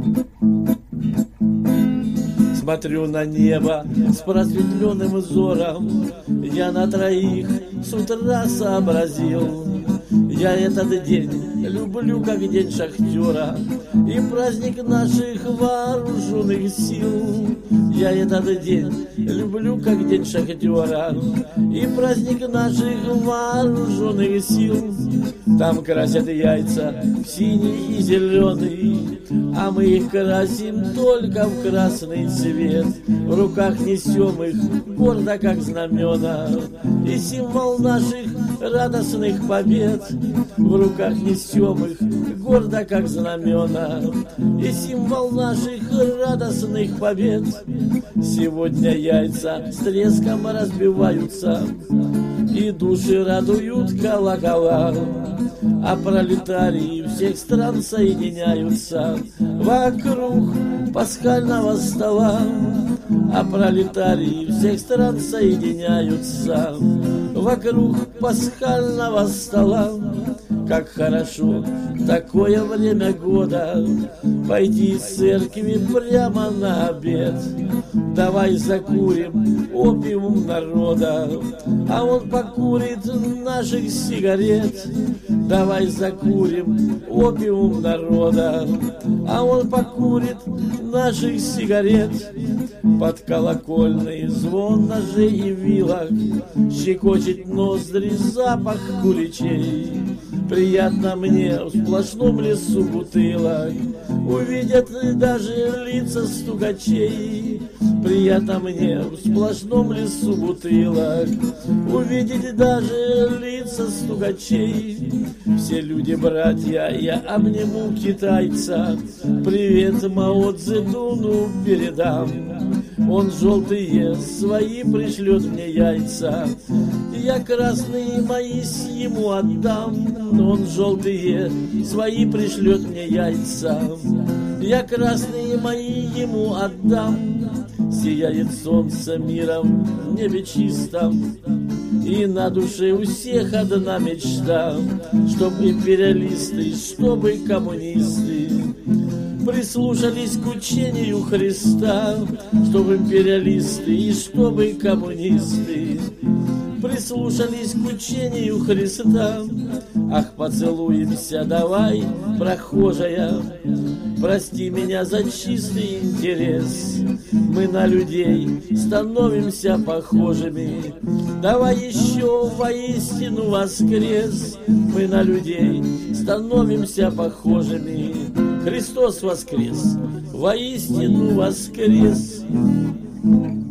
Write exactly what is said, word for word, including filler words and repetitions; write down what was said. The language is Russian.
Смотрю на небо с просветленным взором, я на троих с утра сообразил. Я этот день люблю, как день шахтера, и праздник наших вооруженных сил. Я этот день люблю, как день шахтера, и праздник наших вооруженных сил. Там красят яйца в синий и зеленый, а мы их красим только в красный цвет. В руках несем их гордо, как знамена, и символ наших радостных побед. В руках несем их гордо, как знамена, и символ наших радостных побед. Сегодня яйца с треском разбиваются, и души радуют колокола, а пролетарии всех стран соединяются вокруг пасхального стола. А пролетарии всех стран соединяются вокруг пасхального стола. Как хорошо в такое время года пойти из церкви прямо на обед. Давай закурим опиум народа, а он покурит наших сигарет. Давай закурим опиум народа, а он покурит наших сигарет. Под колокольный звон ножей и вилок щекочет ноздри запах куличей. Приятно мне в сплошном лесу бутылок увидят даже лица стукачей. Приятно мне в сплошном лесу бутылок увидеть даже лица стукачей. Все люди братья, я обниму китайца, привет Мао Цзэдуну передам. Он желтые свои пришлет мне яйца, я красные мои ему отдам. Он желтые свои пришлет мне яйца, я красные мои ему отдам. Сияет солнце миром в небе чистом, и на душе у всех одна мечта, чтоб империалисты, чтобы коммунисты прислушались к учению Христа. Чтобы империалисты и чтобы коммунисты прислушались к учению Христа. Ах, поцелуемся давай, прохожая, прости меня за чистый интерес. Мы на людей становимся похожими, давай еще воистину воскрес. Мы на людей становимся похожими, Христос воскрес, воистину воскрес.